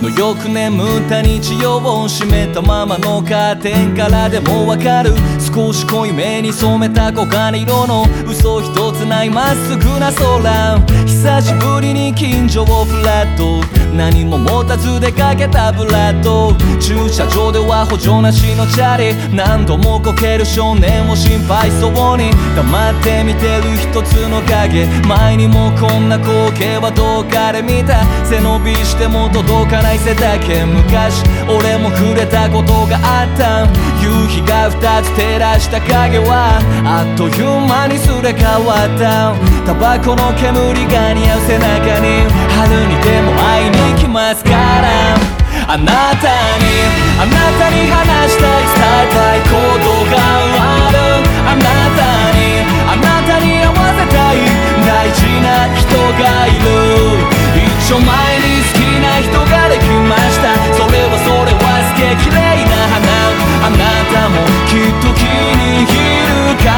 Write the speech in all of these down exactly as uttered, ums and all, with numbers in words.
のよく眠った日曜を閉めたままのカーテンからでもわかる、少し濃いめに染めた黄金色の嘘一つないまっすぐな空、久しぶりに近所をフラット、何も持たず出かけたブラッド、駐車場では補助なしのチャリ、何度もこける少年を心配そうに黙って見てる一つの影、前にもこんな光景はどっかで見た、背伸びしても届かない背丈、昔俺も触れたことがあった、夕日が二つ照らした影はあっという間にすれ変わった、タバコの煙が似合う背中に春にでも会いに来ますから、あなたにあなたに話したい伝えたいことがある、あなたにあなたに合わせたい大事な人がいる、一丁前に好きな人ができました、それはそれはすげえ綺麗な花、あなたもきっと気に入るから、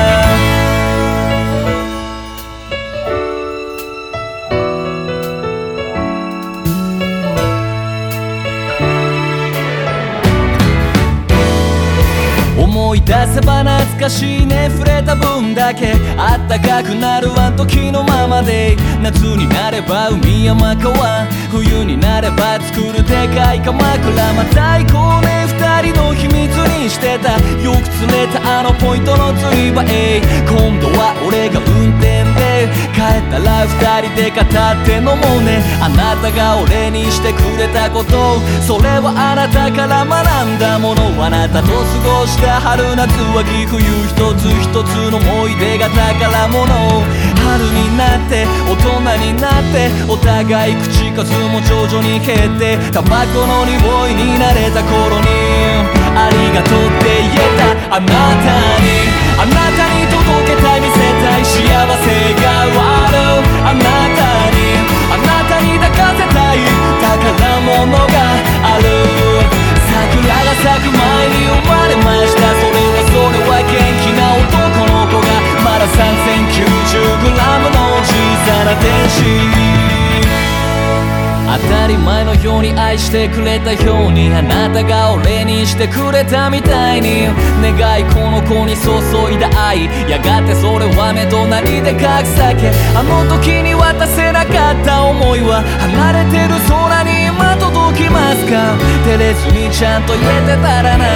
思い出せば懐かしいね、触れた分だけあったかくなるあの時のままで、夏になれば海山川、冬になれば作るでかい鎌倉、また行こうね二人の秘密にしてた、よく釣れたあのポイントの釣り場へ、今度は俺が運転で帰ったら二人で語って飲もうね、あなたが俺にしてくれたこと、それはあなたから学んだもの、あなたと過ごした春夏秋冬一つ一つの思い出が宝物、春になって大人になってお互い口数も徐々に減って、タバコの匂いに慣れた頃にありがとうって言えた、あなたにあなたに届けたい見せたい幸せがある、あなたにあなたに抱かせたい宝物がある、桜が咲く前に生まれました、それはそれは元気な男の子がまだ さんぜんきゅうじゅうグラム の小さな天使、当たり前のように愛してくれたようにあなたが俺にしてくれたみたいに、願いこの子に注いだ愛、やがてそれは目となりで書く酒、あの時に渡せなかった思いは離れてる空に今届きますか、照れずにちゃんと言えてたらな、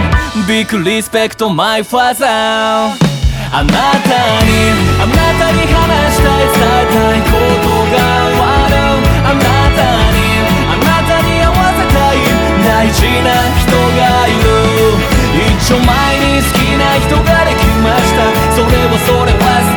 Big respect my father、 あなたにあなたに話したい伝えたいことがある、あなたにあなたに合わせたい大事な人がいる、一丁前に好きな人ができました、それはそれは